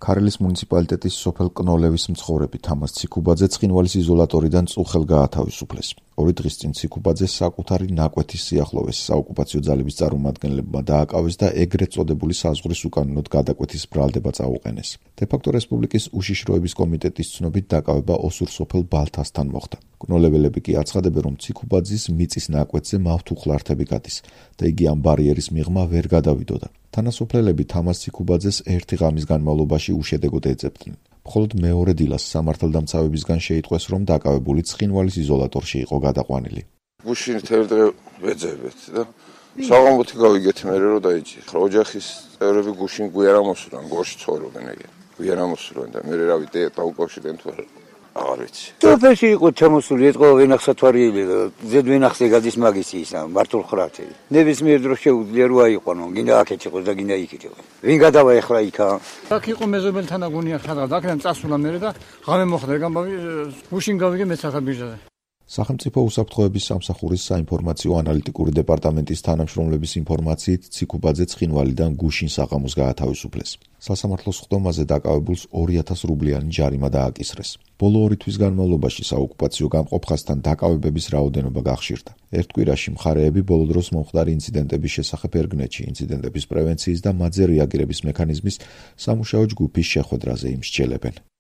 ქარელის მუნიციპალიტეტის სოფელ კნოლევის მცხოვრები თამაზ ციქუბაძე ცხინვალის იზოლატორიდან წუხელ გაათავისუფლეს. 2 დღის წინ ციქუბაძეს საკუთარი ნაკვეთის სიახლოვეს საოკუპაციო ძალების წარმომადგენლებმა დააკავეს და ეგრეთ წოდებული საზღვრის უკანონოდ გადაკვეთის ბრალდება წაუყენეს. დე-ფაქტო რესპუბლიკის უშიშროების კომიტეტის ცნობით დაკავება ოსურ სოფელ ბალთასთან მოხდა. კნოლეველები კი აცხადებენ, რომ ციქუბაძის მიწის ნაკვეთზე მავთუხლართები გადის და იგი ამ ბარიერის მიღმა ვერ გადავიდოდა. თანასოფლელები თამაზ ციქუბაძეს 1 ღამის განმავლობაში უშედეგოდ ეძებდნენ. მხოლოდ მეორე დილას სამართალდამცავებისგან შეიტყვეს, რომ დაკავებული ცხინვალის იზოლატორში იყო გადაყვანილი. გუშინ თერდრე ვეძებეთ და საღამოთი გავიგეთ მე რომ დაიჭი. ოჯახის წევრები გუშინ გვერა მოსურან, გორში ცხოვრობენ ეგ. გვერა მოსურან და მე რავი დაუკავშირენ თუ არა. აღარ ვიცი. სოფელში იყო ჩამოსული ეთყო ვენახსათვარიელი და ზედ ვენახზე გადის მაგისი ისა მართულხრათი. ნებისმიერ დროს შეუძლია რომ აიყვანო, გინდა აქეთ იყოს და გინდა იქით იყოს. ვინ გადავა ეხლა იქა? აქ იყო მეზობელთან აგონია ხადაგ, აქედან წასულა მე და ღამე მოხდა გამბავი გუშინ გავიგე მეც ახლა ბიჟაზე. სახელმწიფო უსაფრთხოების სამსახურის საინფორმაციო ანალიტიკური დეპარტამენტის თანამშრომლების ინფორმაციით ციქუბაძე ცხინვალიდან გუშინ საღამოს გაათავისუფლეს. სასამართლოს ხდომაზე დაკავებულს 2000 რუბლიანი ჯარიმა დააკისრეს. ბოლო 2 თვის განმავლობაში საოკუპაციო გამყოფხასთან დაკავებების რაოდენობა გახშირდა. ერთ კვირაში მხარეები ბოლო დროს მომხდარი ინციდენტების შესახებ ერგნეთში ინციდენტების პრევენციის და მათზე რეაგირების მექანიზმის სამუშაო ჯგუფის შეხვედრაზე იმსჯელებენ.